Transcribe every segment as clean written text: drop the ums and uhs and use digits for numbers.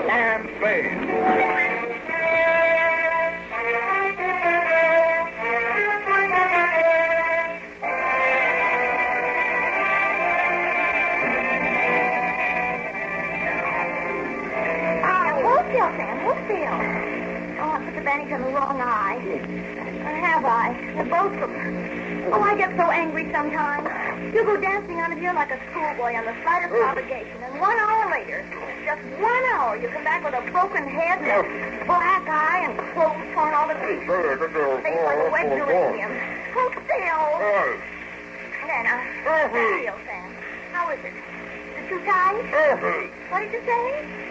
damn spade. On the wrong eye. Or have I? They're both of them. Oh, I get so angry sometimes. You go dancing on a here like a schoolboy on the slightest provocation, and 1 hour later, just 1 hour, you come back with a broken head and a black eye and clothes torn all to pieces. Face like a wet geranium. Hold still. Then, how do you feel, Sam? How is it? Is it too tight? What did you say?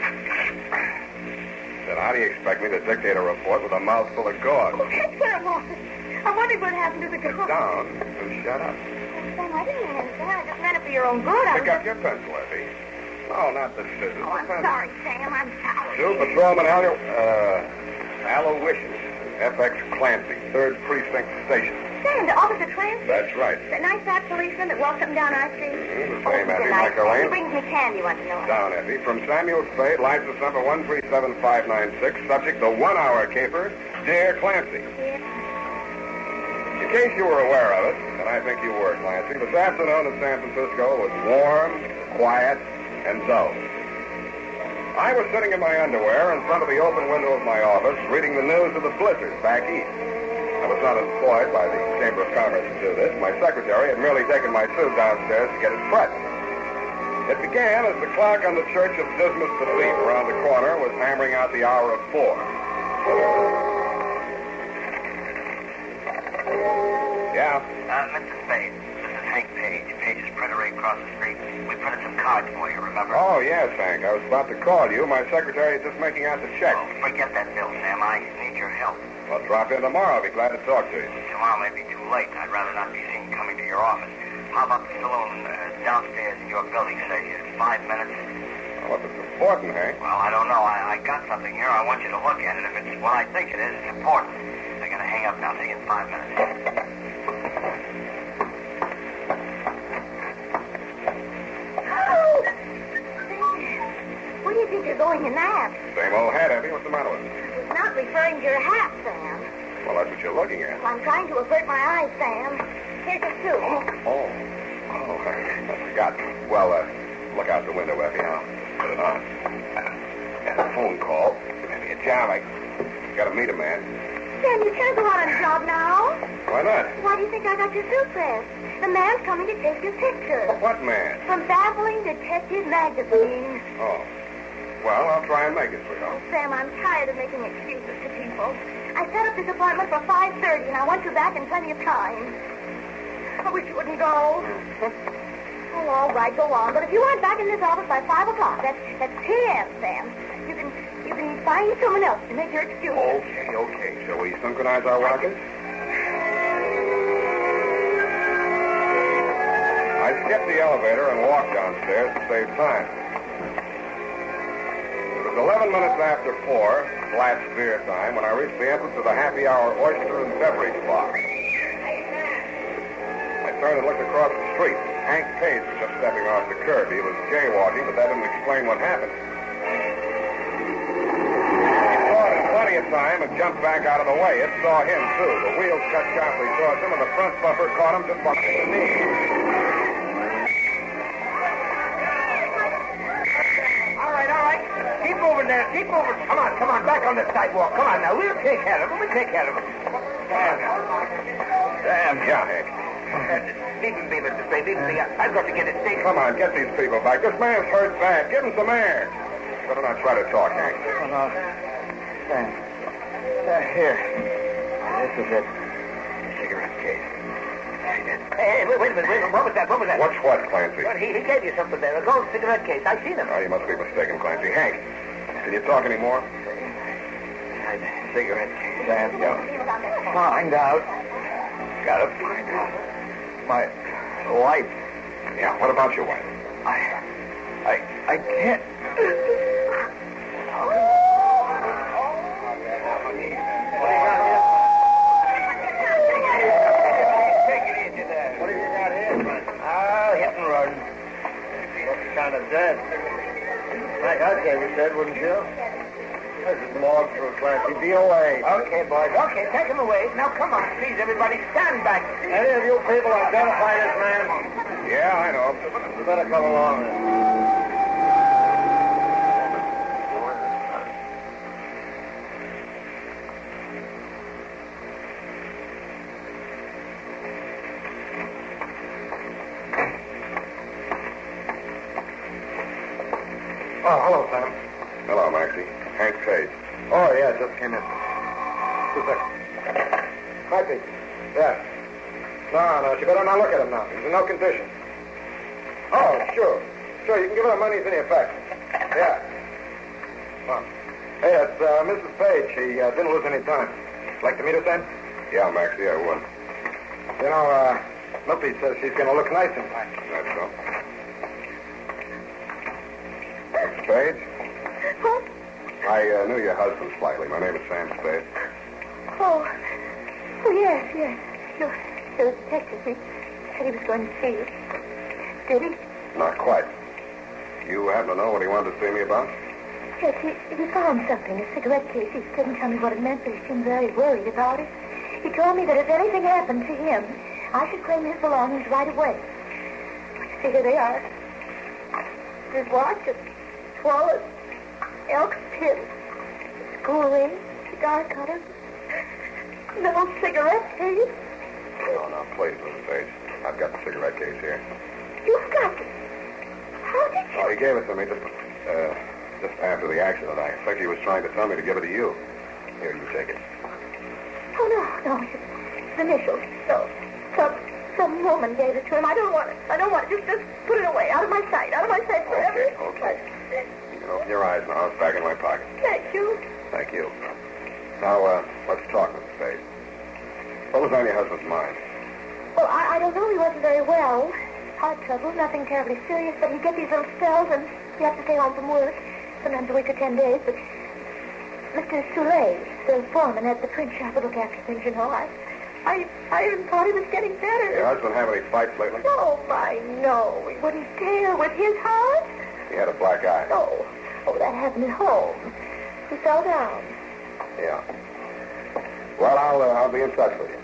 Then how do you expect me to dictate a report with a mouthful of gauze? Oh, that's what it was. I wondered what happened to the girl. Sit down and shut up. Sam, I didn't mean anything. I just meant it for your own good. Pick up your pencil, Effie. No, not the scissors. Oh, I'm sorry, Sam. I'm sorry. Two Patrolman Aloysius, FX Clancy, 3rd Precinct Station. Sam, the Officer Clancy? That's right. That nice fat policeman that walks up and down our street? The same, Effie, nice. Michael He Lane. brings me candy once in a while. Down, Effie. From Samuel Spade, license number 137596, subject the 1 hour caper, Dear Clancy. Yeah. In case you were aware of it, and I think you were, Clancy, this afternoon in San Francisco was warm, quiet, and dull. I was sitting in my underwear in front of the open window of my office, reading the news of the blizzard back east. I was not employed by the Chamber of Commerce to do this. My secretary had merely taken my suit downstairs to get it pressed. It began as the clock on the Church of Dismas Cathedral around the corner was hammering out the hour of 4. Yeah? Mr. Spade, this is Hank Page. Page's printer right across the street. We printed some cards for you, remember? Oh, yes, Hank. I was about to call you. My secretary is just making out the check. Oh, forget that bill, Sam. I need your help. Well, drop in tomorrow. I'll be glad to talk to you. Tomorrow may be too late. I'd rather not be seen coming to your office. How about the saloon downstairs in your building, say, 5 minutes? Well, if it's important, Hank. Well, I don't know. I got something here. I want you to look at it. If it's what I think it is, it's important. I gotta hang up now. See you in 5 minutes. Where do you think you're going in that? Same old hat, Effie. What's the matter with it? I was not referring to your hat, Sam. Well, that's what you're looking at. I'm trying to avert my eyes, Sam. Here's your suit. Oh, I forgot. Well, look out the window, Effie. I'll put it on. Got a phone call. Maybe a job. I got to meet a man. Sam, you can't go out on a job now. Why not? Why do you think I got your suit pressed? The man's coming to take your picture. What man? From Baffling Detective Magazine. Oh. Well, I'll try and make it for you. Oh, Sam, I'm tired of making excuses to people. I set up this appointment for 5:30, and I want you back in plenty of time. I wish you wouldn't go. Oh, all right, go on. But if you aren't back in this office by 5 o'clock, that's 10, Sam. You can find someone else to make your excuse. Okay. Shall we synchronize our watches? I skipped the elevator and walked downstairs to save time. It was 11 minutes after 4, last beer time, when I reached the entrance of the happy hour oyster and beverage bar. I turned and looked across the street. Hank Page was just stepping off the curb. He was jaywalking, but that didn't explain what happened. He saw it in plenty of time and jumped back out of the way. It saw him, too. The wheels cut sharply towards him, and the front bumper caught him just behind the knee. Keep moving there. Keep moving. Come on. Back on the sidewalk. Come on now. We'll take care of him. Damn, yeah, Hank. Leave him be, Mr. Spade. Leave him be. I've got to get it safe. Come on, get these people back. This man's hurt bad. Give him some air. Better not try to talk, Hank. Here. This is it. Cigarette case. Hey, wait a minute. What was that? What's what, Clancy? Well, he gave you something there. A gold cigarette case. I seen him. Oh, you must be mistaken, Clancy. Hank, can you talk anymore? Cigarette case. Find out. Gotta find out. My wife. Yeah, what about your wife? I can't. Kind of dead. Like I said, wouldn't you? This is more for a classy DOA. Okay, boys. Okay, take him away. Now, come on, please, everybody. Stand back. Any of you people identify this man? Yeah, I know. You better come along then. Oh, hello, Sam. Hello, Maxie. Hank Page. Oh, yeah, just came in. 2 seconds. Hi, Pete. Yeah. No, she better not look at him now. He's in no condition. Oh, sure. Sure, you can give her the money as any effect. Yeah. Well, hey, it's Mrs. Page. She didn't lose any time. Like to meet her, Sam? Yeah, Maxie, I would. You know, Lippy says she's going to look nice in time. That's so. Mrs. Page? What? I knew your husband slightly. My name is Sam Spade. Oh. Oh, yes. You're a detective. He said he was going to see you. Did he? Not quite. You happen to know what he wanted to see me about? Yes, he found something, a cigarette case. He couldn't tell me what it meant, but he seemed very worried about it. He told me that if anything happened to him, I should claim his belongings right away. See, here they are. His watch, his wallet, elk pin, school ring, cigar cutter, the old cigarette case. Oh, no, please, Mrs. Page. I've got the cigarette case here. You've got it. How did you? Oh, he gave it to me just after the accident. I expect he was trying to tell me to give it to you. Here, you take it. Oh, no. It's initials. No. Some woman gave it to him. I don't want it. Just put it away. Out of my sight forever. Okay. You can open your eyes now. It's back in my pocket. Thank you. Thank you. Now, let's talk, Mrs. Page. What was on your husband's mind? Well, I don't know. He wasn't very well. Heart trouble, nothing terribly serious, but he'd get these little spells and he had to stay home from work, sometimes a week or 10 days. But Mr. Soule, the foreman at the print shop, would look after things, you know. I even thought he was getting better. Your husband have any fights lately? Oh, my, no. He wouldn't dare with his heart. He had a black eye. Oh, that happened at home. He fell down. Yeah. Well, I'll be in touch with you.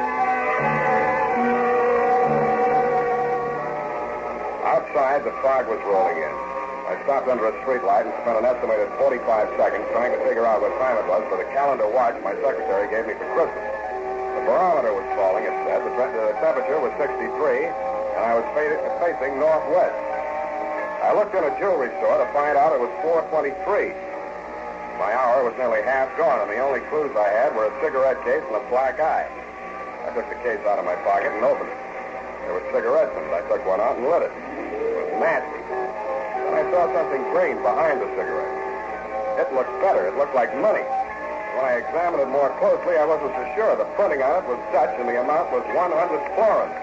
Outside, the fog was rolling in. I stopped under a streetlight and spent an estimated 45 seconds trying to figure out what time it was for the calendar watch my secretary gave me for Christmas. The barometer was falling, it said. The temperature was 63, and I was facing northwest. I looked in a jewelry store to find out it was 4:23. My hour was nearly half gone, and the only clues I had were a cigarette case and a black eye. I took the case out of my pocket and opened it. There were cigarettes in it. I took one out and lit it. It was nasty. Then I saw something green behind the cigarette. It looked better. It looked like money. When I examined it more closely, I wasn't so sure. The printing on it was Dutch, and the amount was 100 florins.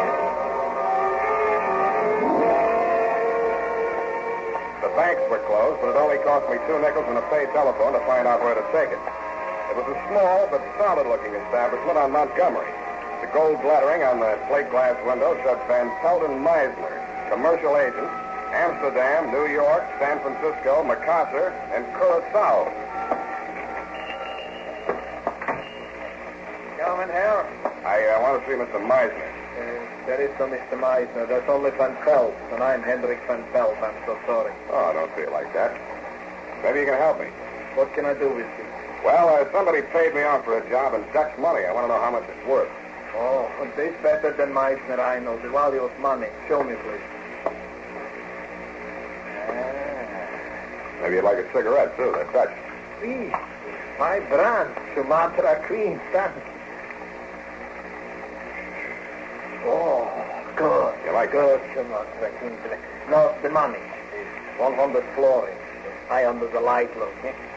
The banks were closed, but it only cost me 2 nickels and a paid telephone to find out where to take it. It was a small but solid-looking establishment on Montgomery. The gold lettering on the plate glass window said Van Pelden Meisner, commercial agent, Amsterdam, New York, San Francisco, Macassar, and Curacao. Gentlemen here? I want to see Mr. Meisner. There is no Mr. Meisner. There's only Van Pelt, and I'm Hendrik Van Pelt. I'm so sorry. Oh, don't see it like that. Maybe you can help me. What can I do with you? Well, somebody paid me off for a job in Dutch money. I want to know how much it's worth. Oh, this better than Meisner, I know. The value of money. Show me, please. Maybe you'd like a cigarette, too. They're Dutch. Please. My brand, Sumatra Queen. Thanks. Oh, good. You like good, Sumatra Queen. No, the money. 100 florins. High under the light, look.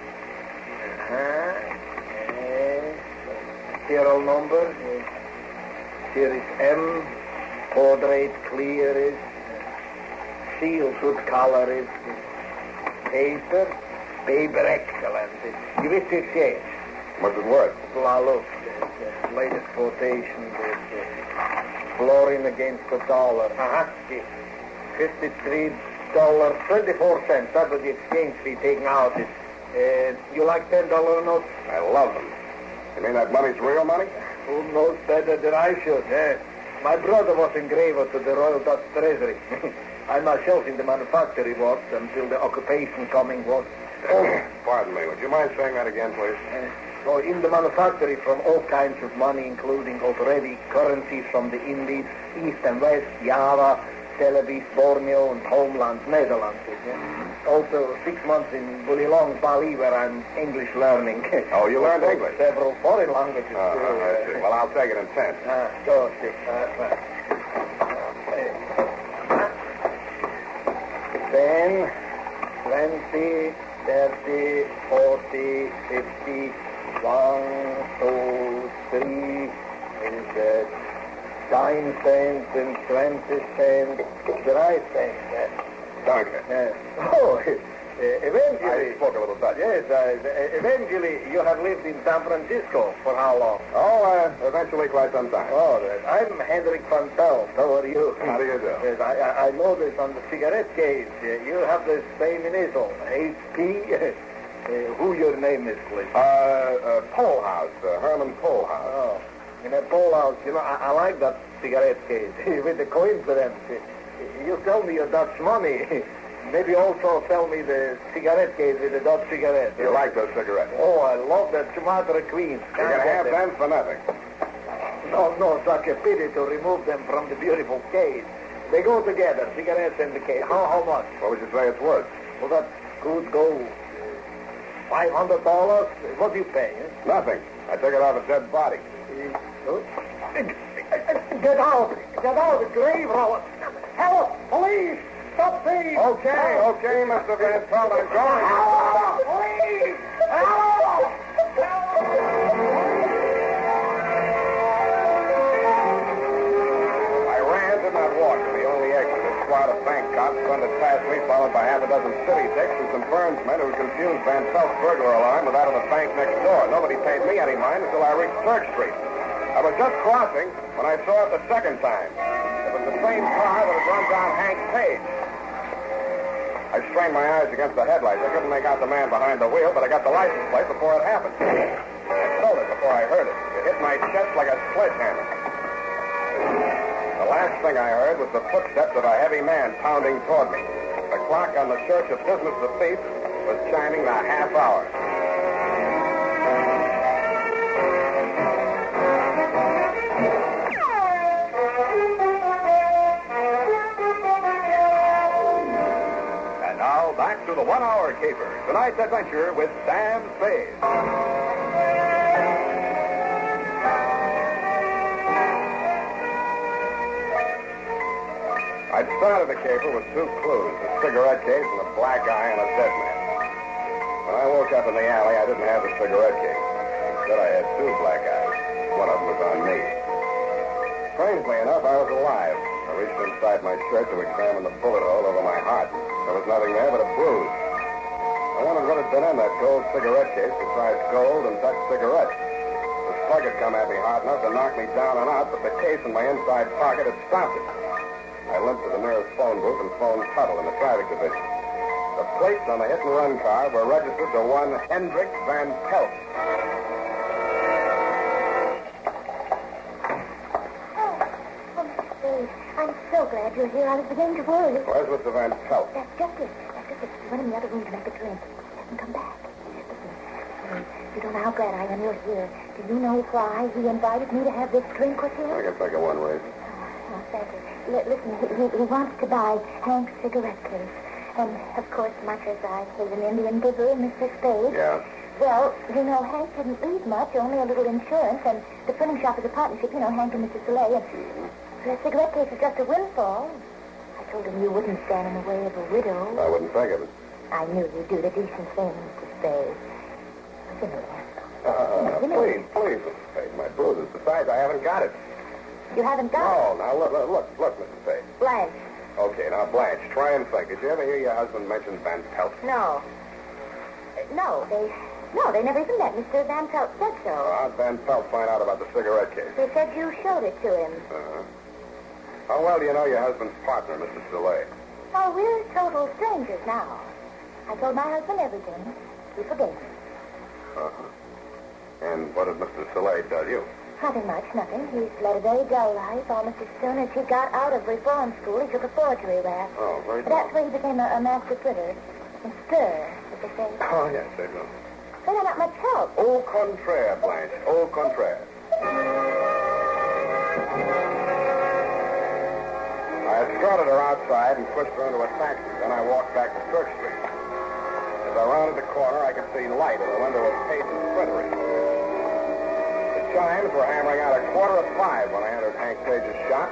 Serial number. Here is M. Portrait clear is. Seal good color is. Paper excellent. Give it 68. What's it worth? Well, look, the latest quotation is florin against the dollar. 53 $8.24. That was the exchange fee taken out. You like $10 notes? I love them. You mean that money's real money? Who knows better than I should? My brother was engraver to the Royal Dutch Treasury. I myself in the manufactory worked until the occupation coming was. Pardon me. Would you mind saying that again, please? So in the manufactory from all kinds of money, including already currencies from the Indies, East and West, Java, Celebes, Borneo, and homeland, Netherlands. Also 6 months in Bulilong, Bali, where I'm English learning. Oh, you learned English? Several foreign languages, too. I see. Well, I'll take it in 10. Sure. 10, 20, 30, 40, 50, 1, 2, 3, is 10 cents and 20 cents, 3 cents. Danke. Eventually... I spoke a little Dutch. Yes, eventually you have lived in San Francisco for how long? Oh, eventually quite some time. Oh, I'm Hendrik van Pelt. How are you? How do you do? Yes, I noticed on the cigarette case, you have the same initial, HP. Who your name is, please? Polhaus, Herman Polhaus. Oh, in a Polhaus, I like that cigarette case. With the coincidence, you tell me your Dutch money. Maybe also tell me the cigarette case with the Dutch cigarette. You like those cigarettes? Oh, I love that Sumatra Queen. You're going to have them for nothing. No, such a pity to remove them from the beautiful case. They go together, cigarettes and the case. How much? What would you say it's worth? Well, that could go $500. What do you pay? Nothing. I took it off a dead body. Get out! The grave robber! Help! Police! Stop thieves! Okay, Mr. Van Pelt, I'm going. Help! Police! Help! I ran, did not walk to the only exit. A squad of bank cops thundered past me, followed by half a dozen city dicks and some burnsmen who confused Van Pelt's burglar alarm with that of the bank next door. Nobody paid me any mind until I reached Church Street. I was just crossing when I saw it the second time. It was the same car that had run down Hank Page. I strained my eyes against the headlights. I couldn't make out the man behind the wheel, but I got the license plate before it happened. I felt it before I heard it. It hit my chest like a sledgehammer. The last thing I heard was the footsteps of a heavy man pounding toward me. The clock on the Church of Business of Peace was chiming the half hour. And now, back to the 1 Hour Caper. Tonight's adventure with Sam Spade. I'd started the caper with 2 clues, a cigarette case and a black eye on a dead man. When I woke up in the alley, I didn't have the cigarette case. Instead, I had 2 black eyes. One of them was on me. Strangely enough, I was alive. I reached inside my shirt to examine the bullet hole over my heart. There was nothing there but a bruise. I wondered what had been in that gold cigarette case besides gold and Dutch cigarettes. The slug had come at me hard enough to knock me down and out, but the case in my inside pocket had stopped it. I limped to the nearest phone booth and phoned Tuttle in the traffic division. The plates on the hit-and-run car were registered to one Hendrik Van Pelt. I'm so glad you're here. I was beginning to worry. Where's Mr. Van Pelt? That's just it. He went in the other room to make a drink. He hasn't come back. Listen, you don't know how glad I am you're here. Do you know why he invited me to have this drink with him? I guess I got one reason. Oh, thank you. Listen, he wants to buy Hank's cigarette case. And, of course, much as I hate an Indian giver, Mr. Spade. Yeah? Well, Hank didn't leave much, only a little insurance, and the printing shop is a partnership, Hank and Mr. Soleil. And the cigarette case is just a windfall. I told him you wouldn't stand in the way of a widow. I wouldn't think of it. I knew you'd do the decent thing, Mr. Spade. Give me that. Please, Mr. Spade, my bruises. Besides, I haven't got it. You haven't got No, now look, Mr. Spade. Blanche. Okay, now, Blanche, try and think. Did you ever hear your husband mention Van Pelt? No. They never even met. Mr. Van Pelt said so. How'd Van Pelt find out about the cigarette case? They said you showed it to him. How well do you know your husband's partner, Mr. Soleil? Oh, we're total strangers now. I told my husband everything. He forgave me. Uh-huh. And what did Mr. Soleil tell you? Nothing much, nothing. He's led a very dull life. Almost as soon as he got out of reform school, he took a forgery rap. Oh, very But that's where he became a master critter. And stir, as they say. Oh, yes, I know. But they're not much help. Au contraire, Blanche. Au contraire. I escorted her outside and pushed her into a taxi. Then I walked back to Church Street. As I rounded the corner, I could see light in the window of Page's printery. The chimes were hammering out 5:15 when I entered Hank Page's shop.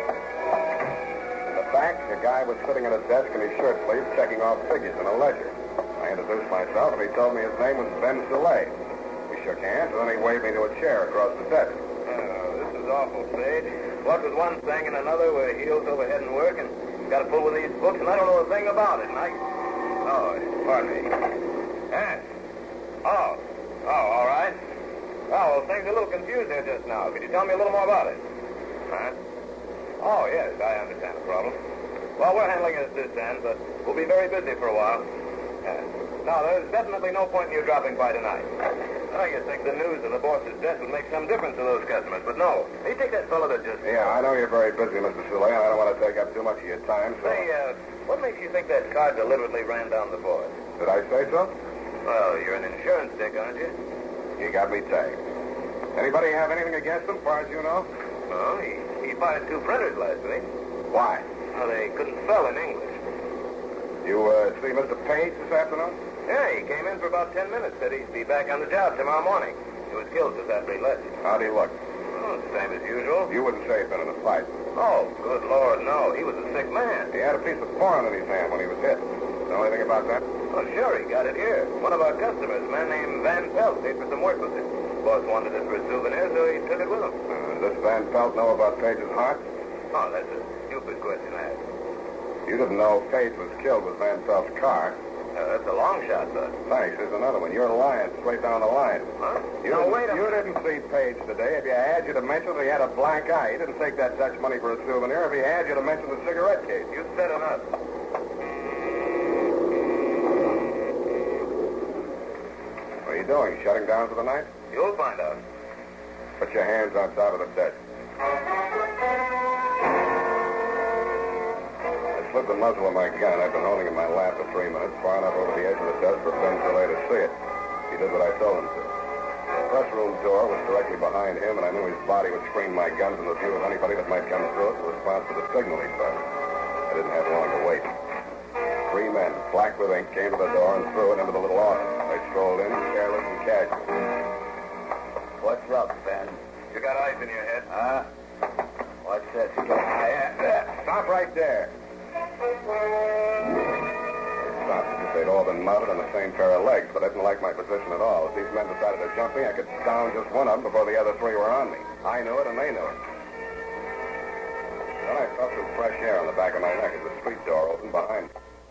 In the back, a guy was sitting at a desk in his shirt sleeves checking off figures in a ledger. I introduced myself, and he told me his name was Ben Soleil. We shook hands, and then he waved me to a chair across the desk. This is awful, Spade. What with one thing and another, we're heels over head in work, and got to pull with these books, and I don't know a thing about it, and Oh, pardon me. Yes. Oh, all right. Oh, well, things are a little confused here just now. Could you tell me a little more about it? Huh? Oh, yes, I understand the problem. Well, we're handling it at this end, but we'll be very busy for a while. Yes. No, there's definitely no point in you dropping by tonight. Oh, you think the news of the boss's death would make some difference to those customers, but no. You take that fellow that just... Yeah, I know you're very busy, Mr. Soleil, and I don't want to take up too much of your time, so... Say, what makes you think that car deliberately ran down the board? Did I say so? Well, you're an insurance dick, aren't you? You got me tagged. Anybody have anything against him, as far as you know? Well, he fired 2 printers last week. Why? Well, they couldn't spell in English. You, see Mr. Page this afternoon? Yeah, he came in for about 10 minutes. Said he'd be back on the job tomorrow morning. He was killed just after he left. How'd he look? Oh, same as usual. You wouldn't say he'd been in a fight. Oh, good Lord, no. He was a sick man. He had a piece of porn in his hand when he was hit. Know anything about that? Oh, sure, he got it here. One of our customers, a man named Van Pelt, paid for some work with it. Boss wanted it for a souvenir, so he took it with him. Does Van Pelt know about Page's heart? Oh, that's a stupid question to ask. You didn't know Page was killed with Van Pelt's car. That's a long shot, bud. Thanks. Here's another one. You're lying straight down the line. Huh? Wait a minute. You didn't see Page today. If you had, you'd have mentioned that he had a black eye. He didn't take that Dutch money for a souvenir. If he had, you'd have mentioned the cigarette case. You said enough. What are you doing? Shutting down for the night? You'll find out. Put your hands on top of the desk. I slipped the muzzle of my gun. I've been holding it in my lap for 3 minutes, far enough over the edge of the desk for Ben Soleil to see it. He did what I told him to. The press room door was directly behind him, and I knew his body would screen my gun from the view of anybody that might come through it in response to the signal he started. I didn't have long to wait. 3 men, black with ink, came to the door and threw it into the little office. I strolled in, careless and casual. What's up, Ben? You got ice in your head? Huh? What's this? Stop right there. Stopped as if they'd all been mounted on the same pair of legs, but I didn't like my position at all. If these men decided to jump me, I could down just one of them before the other 3 were on me. I knew it, and they knew it. Then I felt some fresh air on the back of my neck as the street door opened behind me.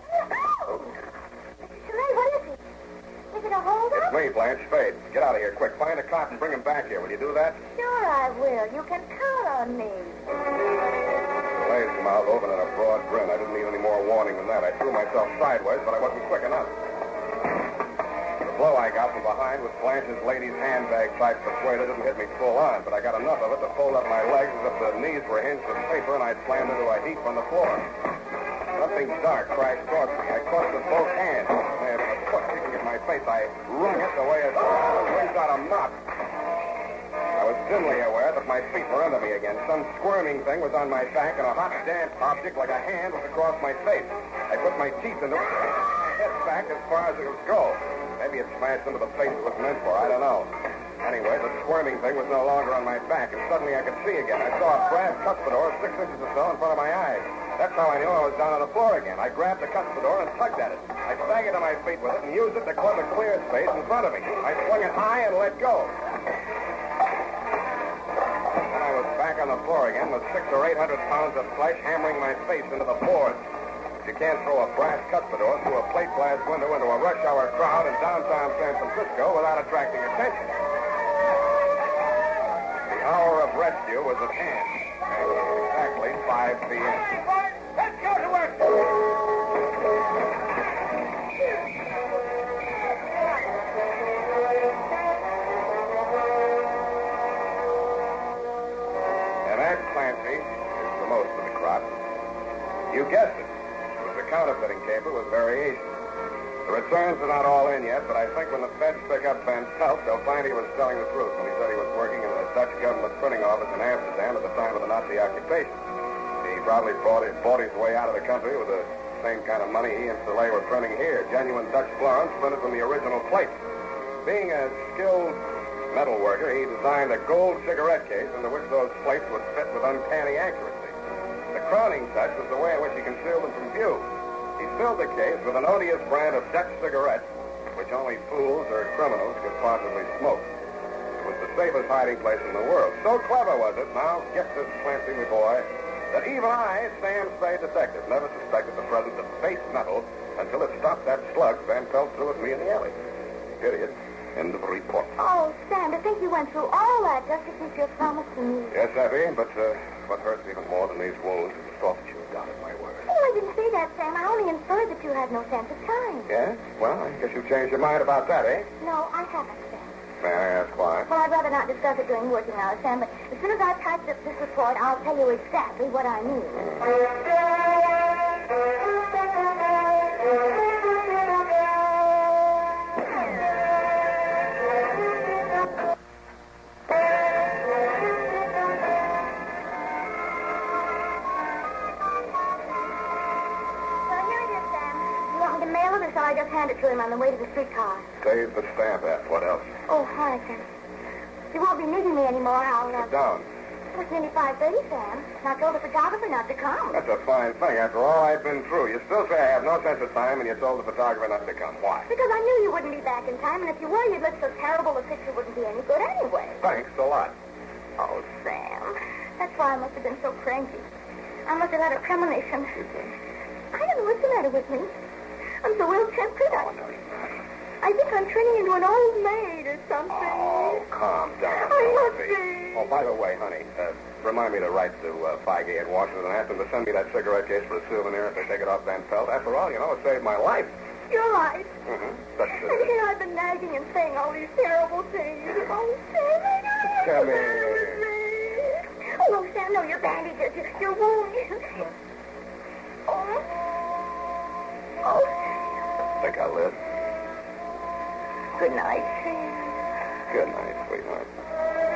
Soleil, what is it? Is it a holdup? It's me, Blanche Spade. Get out of here, quick. Find a cop and bring him back here. Will you do that? Sure I will. You can count on me. Soleil's mouth opened in a broad grin. I didn't need any more warning than that. I threw myself sideways, but I wasn't quick enough. The blow I got from behind with Blanche's lady's handbag type persuader didn't hit me full on, but I got enough of it to fold up my legs as if the knees were hinged with paper, and I slammed into a heap on the floor. Something dark crashed towards me. I caught it with both hands. I had a foot kicking at my face. I wrung it the way a child wrings out a mop. I was dimly aware that my feet were under me again. Some squirming thing was on my back, and a hot, damp object like a hand was across my face. I put my teeth into it, my head back as far as it would go. Maybe it smashed into the face it was meant for. I don't know. Anyway, the squirming thing was no longer on my back, and suddenly I could see again. I saw a brass cuspidor 6 inches or so in front of my eyes. That's how I knew I was down on the floor again. I grabbed the cuspidor and tugged at it. I staggered to my feet with it and used it to club a clear space in front of me. I swung it high and let go. Then I was back on the floor again with 600 or 800 pounds of flesh hammering my face into the boards. You can't throw a brass cuspidor through a plate glass window into a rush hour crowd in downtown San Francisco without attracting attention. The hour of rescue was at hand. Exactly 5 p.m. Let's go to work. counterfeiting caper was very easy. The returns are not all in yet, but I think when the feds pick up Van Pelt, they'll find he was telling the truth when he said he was working in the Dutch government printing office in Amsterdam at the time of the Nazi occupation. He probably bought his way out of the country with the same kind of money he and Soleil were printing here, genuine Dutch florins printed from the original plates. Being a skilled metal worker, he designed a gold cigarette case into which those plates would fit with uncanny accuracy. The crowning touch was the way in which he concealed them from view. He filled the case with an odious brand of Dutch cigarettes, which only fools or criminals could possibly smoke. It was the safest hiding place in the world. So clever was it, now get this Clancy, my boy, that even I, Sam Spade detective, never suspected the presence of base metal until it stopped that slug Van Pelt threw at me in the alley. Idiot. End of report. Oh, Sam, to think you went through all that just to keep your promise to me. Yes, Effie, but what hurts even more than these wounds is the thought that you doubted my word. Oh, I didn't say that, Sam. I only inferred that you had no sense of time. Yes? Well, I guess you've changed your mind about that, eh? No, I haven't, Sam. May I ask why? Well, I'd rather not discuss it during working hours, Sam, but as soon as I've typed up this report, I'll tell you exactly what I mean. So I just hand it to him on the way to the streetcar. Save the stamp, F. What else? Oh, hi, Sam. You won't be needing me anymore. Sit down. It's nearly 5:30, Sam. And I told the photographer not to come. That's a fine thing. After all I've been through, you still say I have no sense of time, and you told the photographer not to come. Why? Because I knew you wouldn't be back in time, and if you were, you'd look so terrible the picture wouldn't be any good anyway. Thanks a lot. Oh, Sam. That's why I must have been so cranky. I must have had a premonition. I don't know what's the matter with me. I'm so ill-tempered. Oh, no, you're not. I think I'm turning into an old maid or something. Oh, calm down. I must Sophie. be. Oh, by the way, honey, remind me to write to Feige at Washington and ask them to send me that cigarette case for a souvenir if they take it off Van Pelt. After all, you know, it saved my life. You're right. Mm-hmm. But, And here I've been nagging and saying all these terrible things. Oh, Sam, I know what's Tell the me. matter with me. Oh, no, Sam, no, your bandages, your wound. Oh, think I'll live. good night, Sam. Good night, sweetheart.